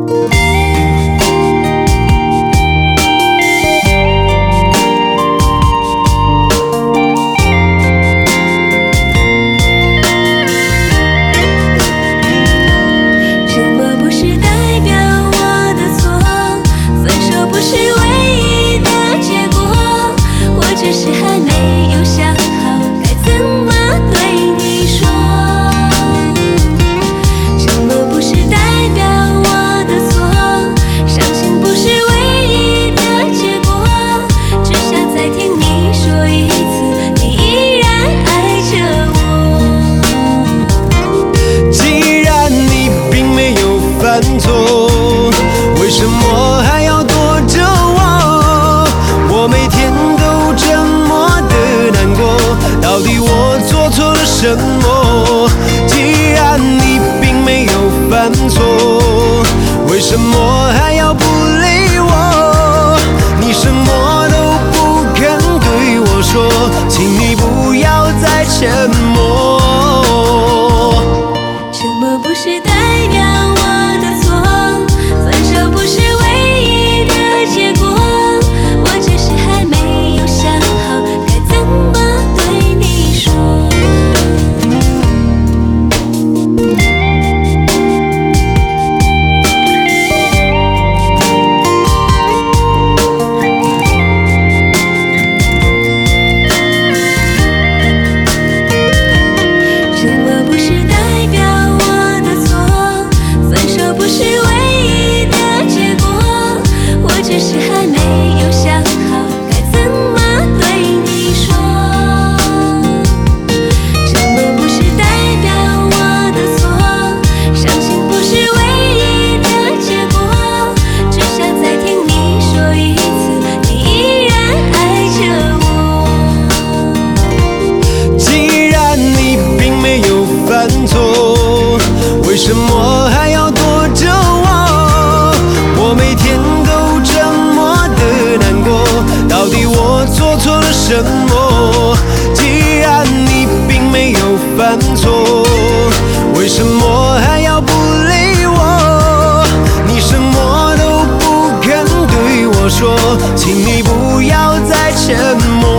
什么？既然你并没有犯错，为什么还要不理我？你什么都不肯对我说，请你不要再沉默。 沉默不是代表我的错，分手不是唯一的结果，我只是还没有想好该怎么对你说。 为什么还要躲着我？我每天都这么的难过，到底我做错了什么？既然你并没有犯错，为什么还要不理我？你什么都不肯对我说，请你不要再沉默。